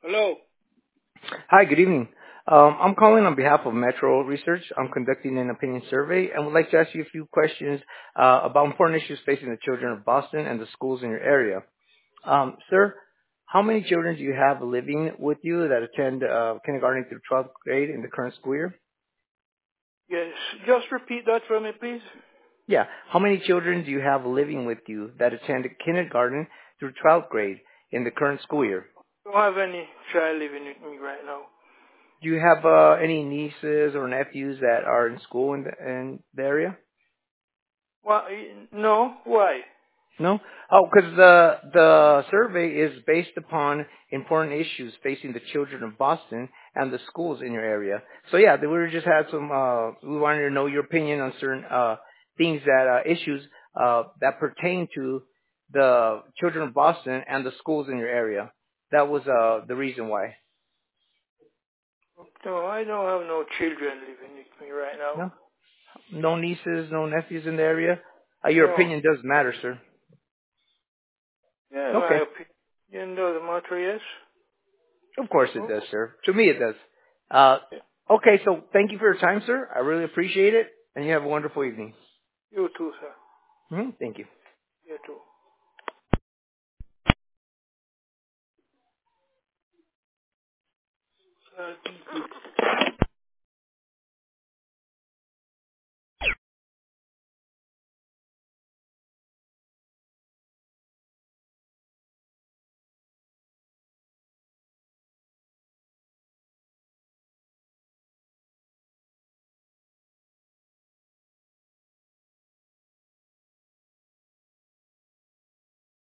Hello. Hi, good evening. I'm calling on behalf of Metro Research. I'm conducting an opinion survey and would like to ask you a few questions about important issues facing the children of Boston and the schools in your area. Sir, how many children do you have living with you that attend kindergarten through 12th grade in the current school year? Yes. Just repeat that for me, please. Yeah. How many children do you have living with you that attend kindergarten through 12th grade in the current school year? Don't have any child living with me right now. Do you have any nieces or nephews that are in school in the area? What? No. Why? No? Oh, because the survey is based upon important issues facing the children of Boston and the schools in your area. So yeah, we just had some. We wanted to know your opinion on certain things that issues that pertain to the children of Boston and the schools in your area. That was the reason why. No, I don't have no children living with me right now. No, no nieces, no nephews in the area. Your No. opinion does matter, sir. Yeah, Okay. my opinion doesn't matter, yes? Of course it Oh, does, sir. To me it does. Uh, yeah. okay, so thank you for your time, sir. I really appreciate it, and you have a wonderful evening. You too, sir. Thank you. You too.